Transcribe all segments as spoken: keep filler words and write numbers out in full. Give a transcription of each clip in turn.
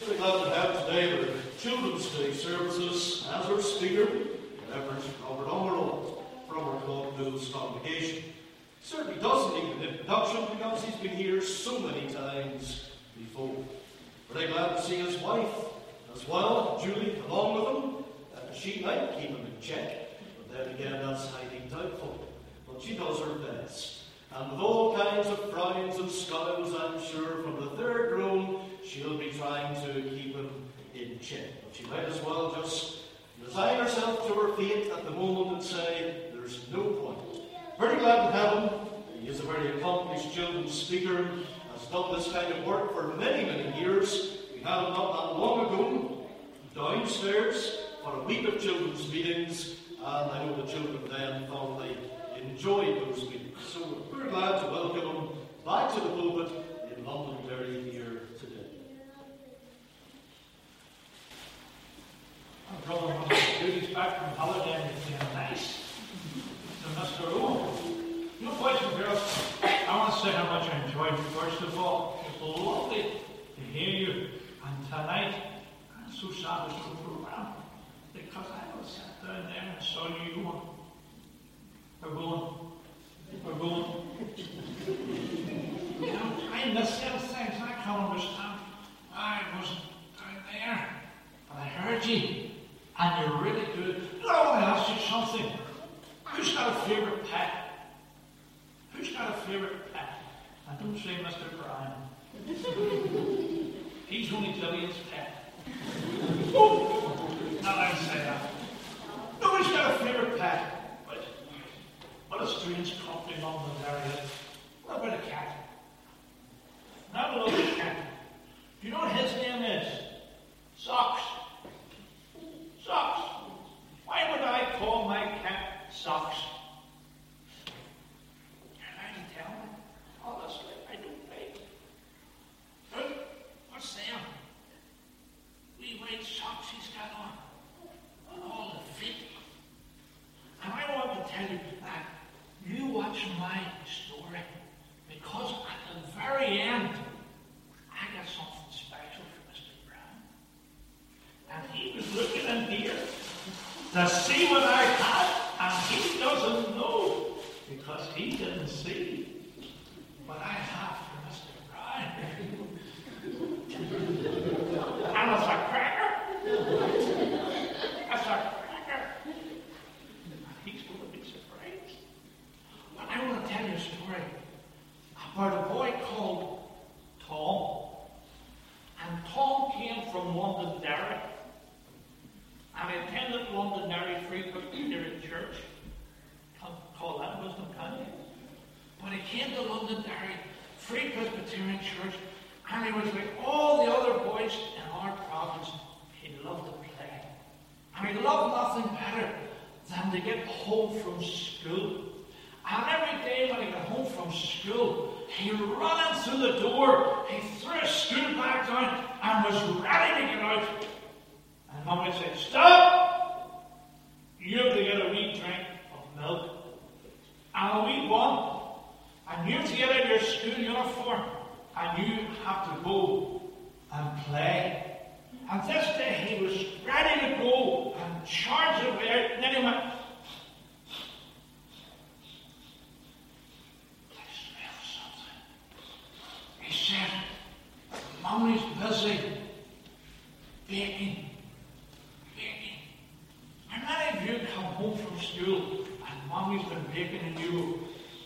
Very glad to have today the Children's Day services as our speaker, Reverend Robert Umberlaw from our Club News congregation. He certainly doesn't need an introduction because he's been here so many times before. Very glad to see his wife as well, Julie, along with him. Uh, she might keep him in check, but then again that's highly doubtful. But she does her best. And with all kinds of frowns and scowls, I'm sure, from the third row, she'll be trying to keep him in check. But she might as well just resign herself to her fate at the moment and say, there's no point. Very glad to have him. He is a very accomplished children's speaker, has done this kind of work for many, many years. We had him not that long ago, downstairs, for a week of children's meetings, and I know the children then thoroughly enjoyed those meetings. So we're glad to welcome him back to the pulpit in Londonderry here today. My brother was Judy's back from holiday and it's been nice. So Mister Owen, you know, boys and girls, I want to say how much I enjoyed it. First of all, it's lovely to hear you. And tonight, I'm so sad it's over around because I was sat down there and saw you going. We're going. We're going. You know, I miss them things. I can't understand. I wasn't down there. But I heard you. And you're really good. I want to ask you something. Who's got a favourite pet? Who's got a favourite pet? I don't say Mister Brian. He's only Jillian's pet. Oh! Not I say that. Nobody's got a favourite pet. But what a strange company London area. What about a cat? Not a little cat. Do you know what his name is? Socks. Socks. Why would I call my cat Socks? Can I tell me? Honestly, I don't think. Look, what's them? Wee white socks he's got on. On all the feet. And I want to tell you that you watch my story because at the very end, I got something special for Mister Brown. And he was looking in here to see what I had, and he doesn't know because he didn't see what I have for Mister Brown. And it's a cracker. It's a cracker. He's going to be surprised. But I want to tell you a story about a boy called Tom. And Tom came from Londonderry. And he attended Londonderry Free Presbyterian Church. Can't call that wisdom, can you? But he came to Londonderry Free Presbyterian Church, and he was like all the other boys in our province. He loved to play. And he loved nothing better than to get home from school. And every day when he got home from school, he ran in through the door, he threw his school bag down, and was ready to get out. And Mum would say, stop! You have to get a wee drink of milk. And a wee one. And you have to get out of your school uniform. And you have to go and play. And this day he was ready to go and charge away out. And then he went, I smell something. He said, Mummy's busy baking. Baking. How many of you come home from school and Mummy's been baking and you go,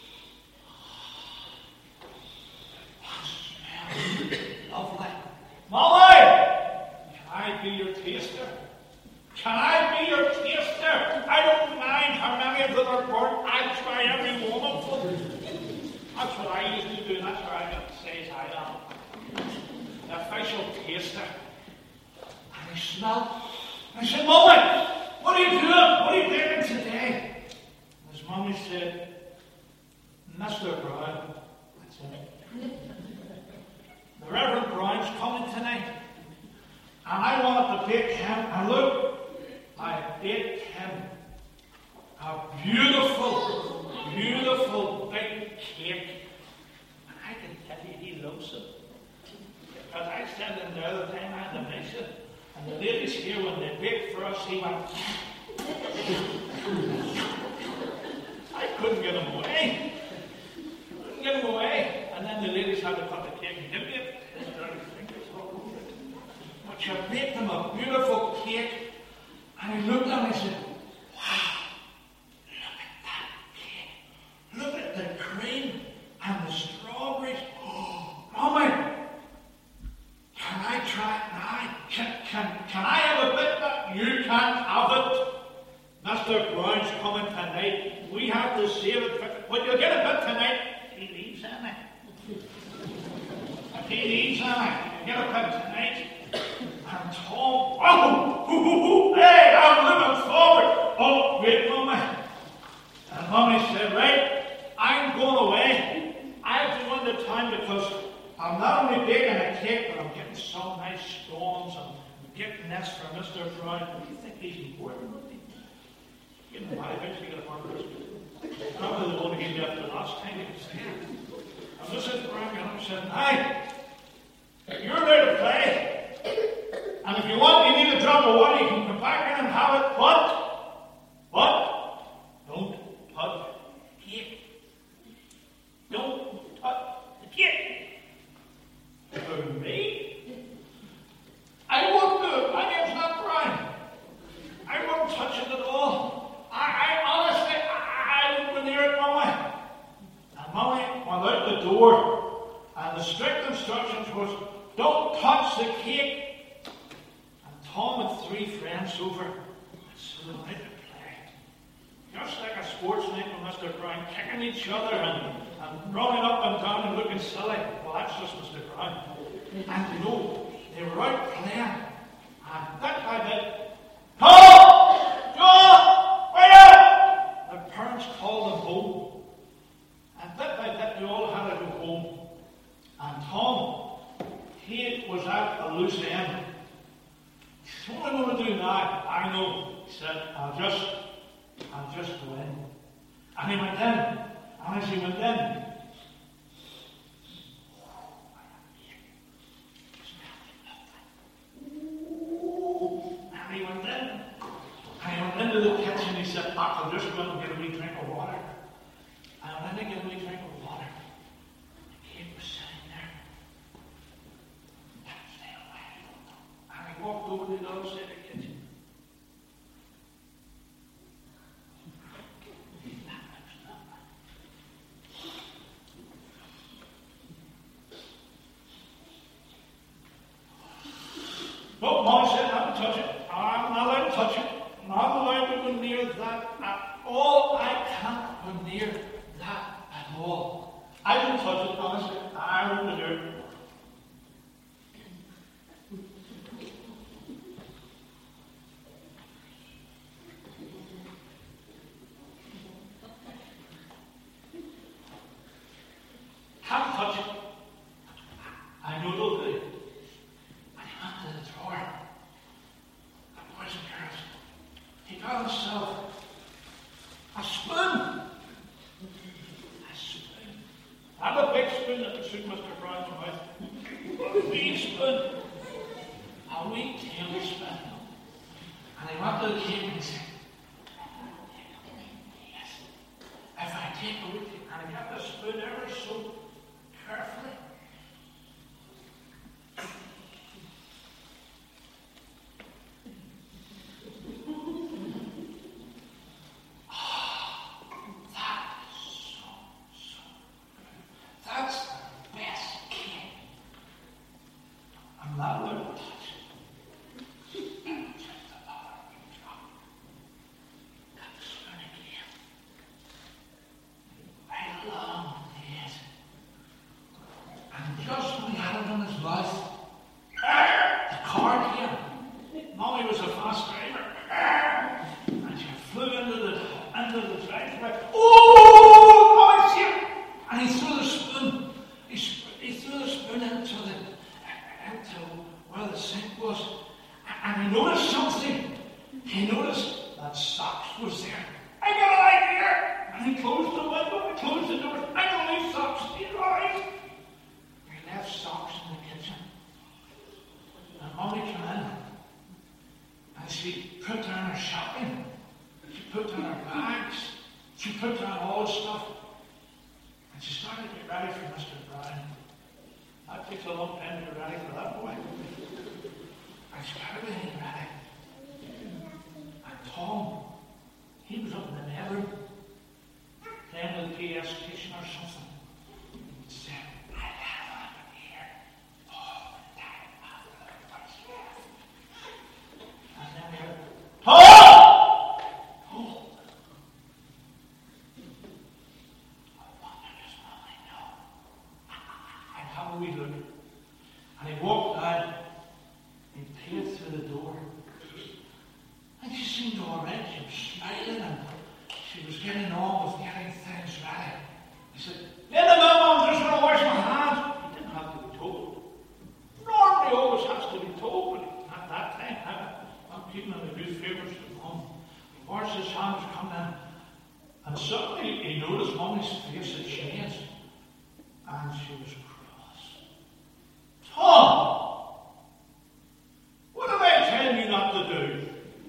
lovely. Molly! Can I be your taster? Can I be your taster? I don't mind how many of them are burnt. I'll try every one of them. That's what I used to do. That's where I got to say I am. The official taster. And he smelled. And I said, Molly, what are you doing? What are you doing today? And his mommy said, Mister Brown. That's it. The Reverend Brown's coming tonight. And I wanted to bake him, and look, I baked him a beautiful, beautiful big cake. And I can tell you he loves it. Because I said him the other time I had to make kitchen. And the ladies here, when they baked for us, he went. I couldn't get him away. Couldn't get him away. And then the ladies had to cut the cake. He didn't get his dirty fingers all over it. But you baked him a beautiful cake. And he looked at me and said, wow, look at that cake. Look at the cream and the strawberries. Oh, Mommy, can I try it now? Can, can, can I have a bit that you can't have it? Mister Brown's coming tonight. We have to save it. For, but you'll get a bit tonight. He leaves, Anna. If he leaves, Anna, you'll get a bit tonight. And Tom, oh, hoo, hoo, hoo, hey, I'm living forward. Oh, wait, Mommy. And Mommy said, right, I'm going away. I have to go into town because I'm not only baking a cake, but I'm getting some nice scones and getting this for Mister Brown. Do you think he's important? You know, I eventually got a part of this. Probably the one who gave me up the last time he was here. And Missus Brown got up and said, hey, you're there to play. And if you want, you need a drop of water, you can come back in and have it. What? What? Don't touch the cake. Don't touch the cake. For me? I won't do it. My name's not Brian. I won't touch it at all. I, I honestly, I, I won't go near it, Mommy. And Mommy went out the door, and the strict instructions was, don't touch the cake. Tom had three friends over, and so they went to play. Just like a sports night with Mister Brown, kicking each other and, and running up and down and looking silly. Well, that's just Mister Brown. And you know, they were out playing, and bit by bit, Tom! John! Where? Their parents called them home. And bit by bit, they all had to go home. And Tom, he was at a loose end. What am I going to do now? I know. He said, I'll just, I'll just go in. And he went in. And as he went in, and he went in. And he went into the kitchen. He said, I'll just go in and get a wee drink of water. And I went in to get a wee drink of water. The cake was sitting there. And he walked over to the other side of the kitchen. No, Mom said not to touch it. I'm not allowed to touch it. I'm not allowed to go near that at all. I can't go near that at all. I didn't touch it, honestly. I won't do it. Can't touch it. I know it'll do. And he went to the drawer. And boys and girls, he got himself a spoon. A spoon. Not a big spoon that would suit Mister Brown's mouth. A wee spoon. A wee tablespoon. And he went to the cake and he said, yes, if I take a wee, and he got the spoon ever so carefully. Ah, that is so, so good. That's the best cake. I'm not allowed to touch it. Just a dollar drop. Got the spoon again. Right along the edge. And just when he had it in his mouth, the car came. Mommy was a fast driver. And she flew into the into the driveway. Oh, Mommy, see it! And he threw the spoon. He, he threw the spoon into the into where the sink was. And he noticed something. He noticed that socks was there. I got an idea! And he closed the window, he closed the door. I don't need socks. He's right. He left socks in the kitchen. And Mommy came in. she put down her shopping. She put down her bags. She put down all the stuff. And she started to get ready for Mister Brown. That takes a long time to get ready for that boy. And she got everything ready. And Tom, he was up in the nether, playing with the PlayStation or something. He said, I have happened here all the time after everybody's left. And then we heard, Tom! Oh! I wonder does Molly know? And have a wee look. And he walked out, he peered through the door. And she seemed all right. She was smiling and she was getting on with getting things ready. He said, in a minute, I'm just going to wash my hands. He didn't have to be told. Normally always has to be told, but at that time, I, I'm keeping him a good favours to Mum. He washed his hands, come in, and suddenly he noticed Mummy's face had changed, and she was cross. Tom! What did I tell you not to do?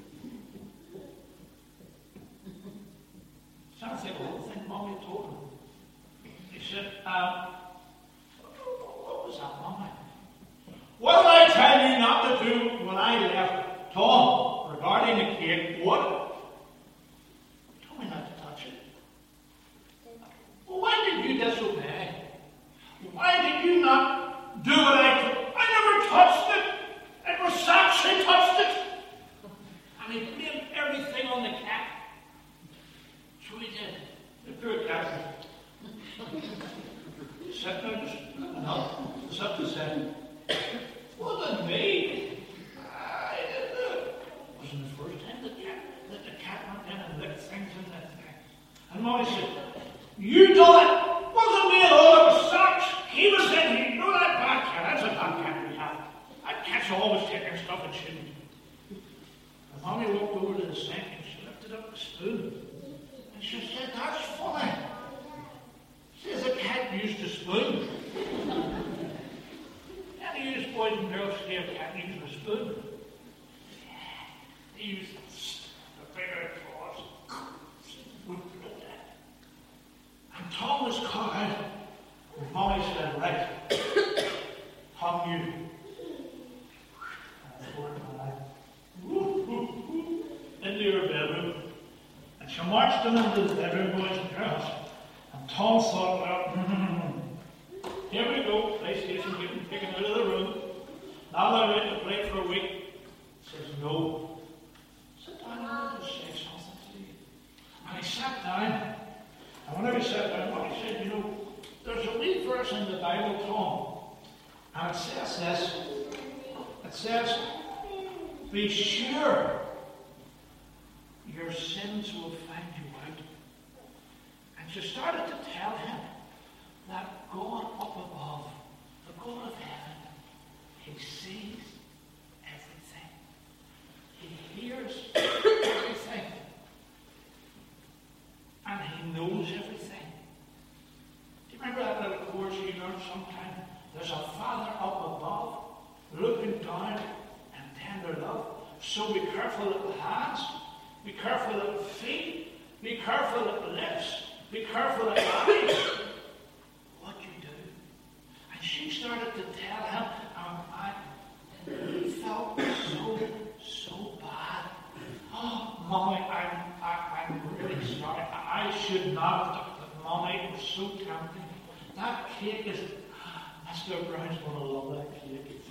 Sounds like a little thing Mommy told him. He said, um, what was that, Mommy? What did I tell you not to do when I left Tom regarding the cake? What? You told me not to touch it. Well, why did you disobey? Why did you not do what I told? I never touched it. It was Sax who touched it. And he blamed everything on the cat. So he did. The poor cat. Sat down and up. Was up to say, wasn't me. I didn't do it. It wasn't the first time the cat, that the cat went in and licked things in that thing. And Molly said, you done it. Wasn't me at all. It was Sax. He was in here. You know that bad cat. That's a bad cat we have. That cat's always taking stuff it shouldn't. And Mommy walked over to the sink and she lifted up the spoon. And she said, that's funny. She says, a cat used a spoon. Any of you boys and girls see a cat using a spoon? He used the bigger claws. And Tom was caught out. And Molly said, right, Tom, you. Into her bedroom. And she marched them into the bedroom, boys and girls. And Tom thought, well, here we go, PlayStation getting taken out of the room. Now they're ready to play for a week. Says, no. Sit down, I want to say something to you. And he sat down. And whenever he sat down, what he said, you know, there's a wee verse in the Bible, Tom. And it says this. It says, be sure your sins will find you out. And she started to tell him that God up above, the God of heaven, he sees everything. He hears everything. And he knows everything. Do you remember that little chorus you learned sometime? There's a Father up above, looking down in tender love. So be careful at the hands. Be careful at the feet. Be careful at the lips. Be careful at the eyes. What you do. And she started to tell him, um, I, he felt so, so bad. Oh, Mommy, I'm, I, I'm really sorry. I, I should not have done that. Mommy, it was so tempting. That cake is, Mister Brown's going to love that cake.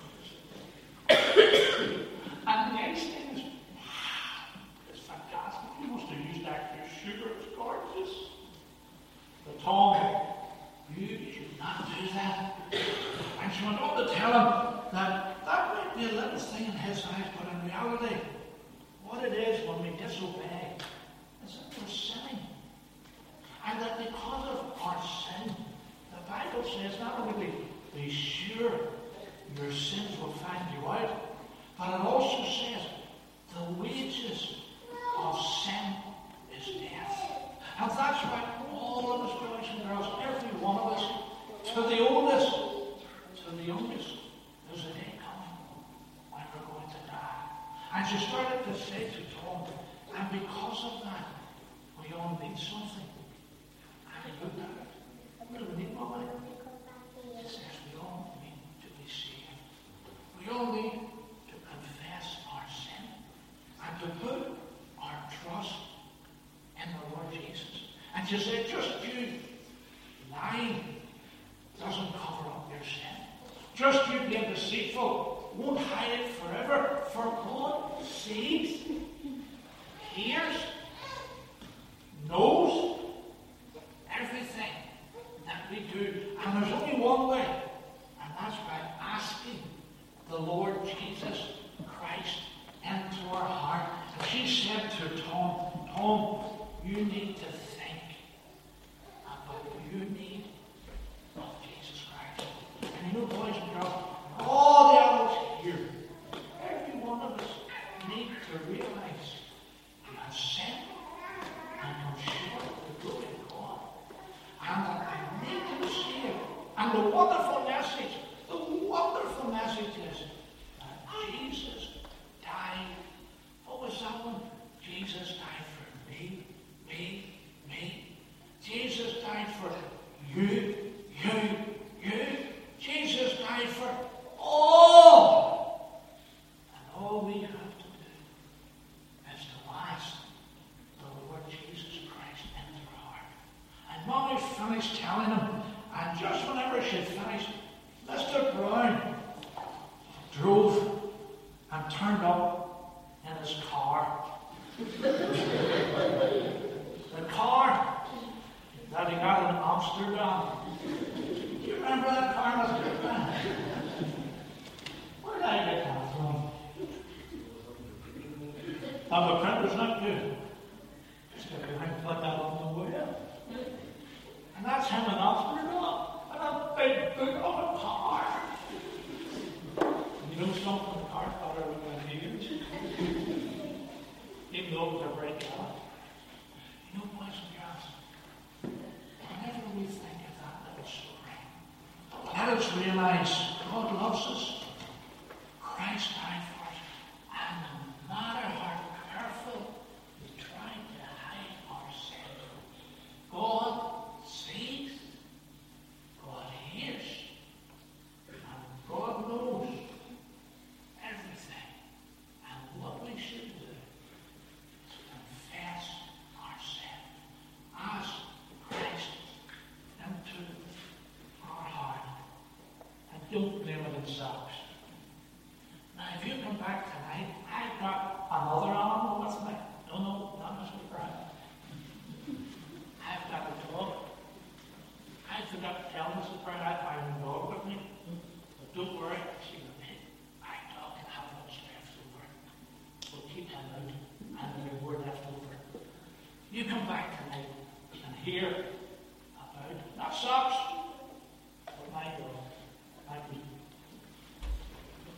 And the next thing is, it's fantastic. You must have used that for sugar. It's gorgeous. But Tom, you should not do that. And she went on to tell him that that might be a little thing in his eyes, but in reality, what it is when we disobey is that we're sinning. And that because of our sin, the Bible says not only be sure your sins will find you out, but it also says the wages of sin is death. And that's why all of us, boys and girls, every one of us, to the oldest, to the youngest, there's a day coming when we're going to die. And she started to say to Tom, and because of that, we all need something. And he looked at it. What do we need, Mama? She says we all need to be saved. We all need to confess our sin and to put our trust in the Lord Jesus. And she said, just you lying doesn't cover up your sin. Just you being deceitful won't hide it forever. For God sees, hears, knows everything that we do. And there's only one way, and that's by asking the Lord Jesus Christ into our heart. And she said to Tom, Tom, you need to think about your need of Jesus Christ. And you know, boys and girls, all the adults here, every one of us need to realize we have sinned and come short of the glory of God. And that we need to be saved. And the wonderful message, the wonderful message is that Jesus died. What was that one? Jesus died for me, me, me. Jesus died for you, you, you. Jesus died for all. And all we have to do is to ask the Lord Jesus Christ into our heart. And Mommy finished telling him, and just whenever she finished, Mister Brown drove and turned up in his car. The car that he got in Amsterdam. Do you remember that car, Mister Brown? Where did I get that from? Now, the printer's not good. Just got to put that on the wheel. And that's him in Amsterdam. And a big boot of a car. You know something? The car better than huge. Even though it was a break out. You know, boys and girls, whenever we think of that little story, let us realize God loves us. Christ died for us. And no matter how careful we try to hide our sin, God sees, God hears, and God knows everything. And what we should do is confess our sin. Ask Christ into our heart. And don't blame it themselves. Now, if you come back tonight, I've got another animal with me. No, no, not Mister Brown. I've got a dog. I forgot to tell Missus Brown I have a dog with me. But don't worry, she will be. My dog can have what's left over. We'll keep him out, and there's more left over. You come back tonight and hear about, not socks,